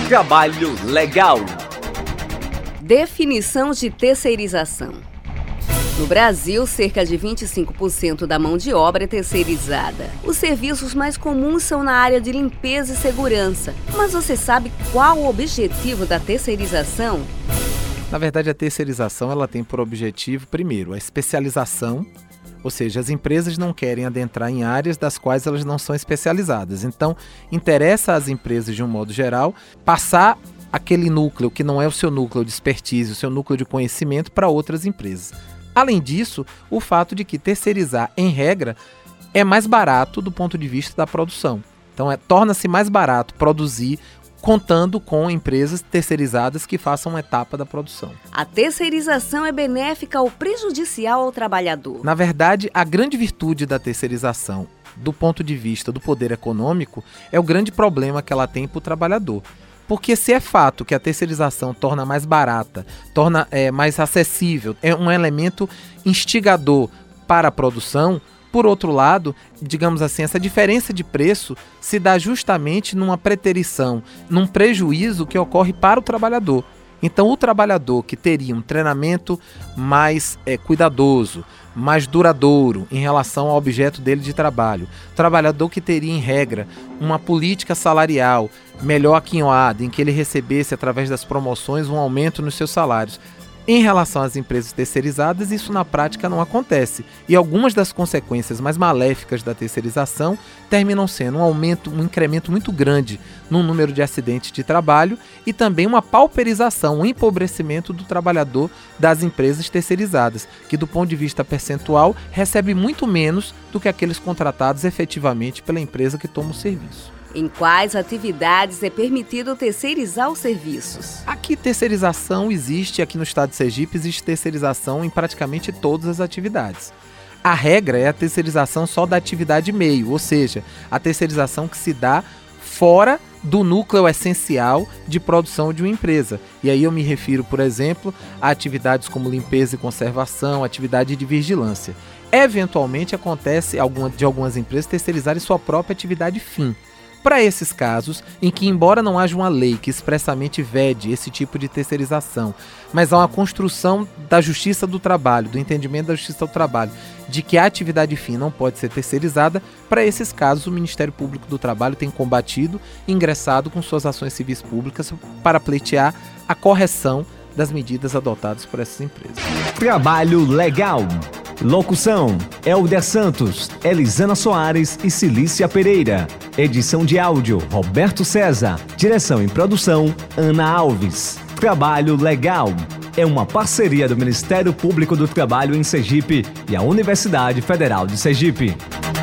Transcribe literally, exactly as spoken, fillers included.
Trabalho legal. Definição de terceirização. No Brasil, cerca de vinte e cinco por cento da mão de obra é terceirizada. Os serviços mais comuns são na área de limpeza e segurança. Mas você sabe qual o objetivo da terceirização? Na verdade, a terceirização ela tem por objetivo, primeiro, a especialização, ou seja, as empresas não querem adentrar em áreas das quais elas não são especializadas. Então, interessa às empresas, de um modo geral, passar aquele núcleo que não é o seu núcleo de expertise, o seu núcleo de conhecimento para outras empresas. Além disso, o fato de que terceirizar, em regra, é mais barato do ponto de vista da produção. Então, é, torna-se mais barato produzir contando com empresas terceirizadas que façam uma etapa da produção. A terceirização é benéfica ou prejudicial ao trabalhador? Na verdade, a grande virtude da terceirização, do ponto de vista do poder econômico, é o grande problema que ela tem para o trabalhador. Porque se é fato que a terceirização torna mais barata, torna é, mais acessível, é um elemento instigador para a produção, por outro lado, digamos assim, essa diferença de preço se dá justamente numa preterição, num prejuízo que ocorre para o trabalhador. Então, o trabalhador que teria um treinamento mais é, cuidadoso, mais duradouro em relação ao objeto dele de trabalho, o trabalhador que teria, em regra, uma política salarial melhor aquinhoada, em que ele recebesse, através das promoções, um aumento nos seus salários. Em relação às empresas terceirizadas, isso na prática não acontece, e algumas das consequências mais maléficas da terceirização terminam sendo um aumento, um incremento muito grande no número de acidentes de trabalho e também uma pauperização, um empobrecimento do trabalhador das empresas terceirizadas, que do ponto de vista percentual recebe muito menos do que aqueles contratados efetivamente pela empresa que toma o serviço. Em quais atividades é permitido terceirizar os serviços? Aqui terceirização existe, aqui no estado de Sergipe existe terceirização em praticamente todas as atividades. A regra é a terceirização só da atividade meio, ou seja, a terceirização que se dá fora do núcleo essencial de produção de uma empresa. E aí eu me refiro, por exemplo, a atividades como limpeza e conservação, atividade de vigilância. Eventualmente acontece de algumas empresas terceirizarem sua própria atividade fim. Para esses casos, em que embora não haja uma lei que expressamente vede esse tipo de terceirização, mas há uma construção da justiça do trabalho, do entendimento da justiça do trabalho, de que a atividade fim não pode ser terceirizada, para esses casos o Ministério Público do Trabalho tem combatido e ingressado com suas ações civis públicas para pleitear a correção das medidas adotadas por essas empresas. Trabalho legal. Locução: Helder Santos, Elisana Soares e Cilícia Pereira. Edição de áudio: Roberto César. Direção e produção: Ana Alves. Trabalho legal é uma parceria do Ministério Público do Trabalho em Sergipe e a Universidade Federal de Sergipe.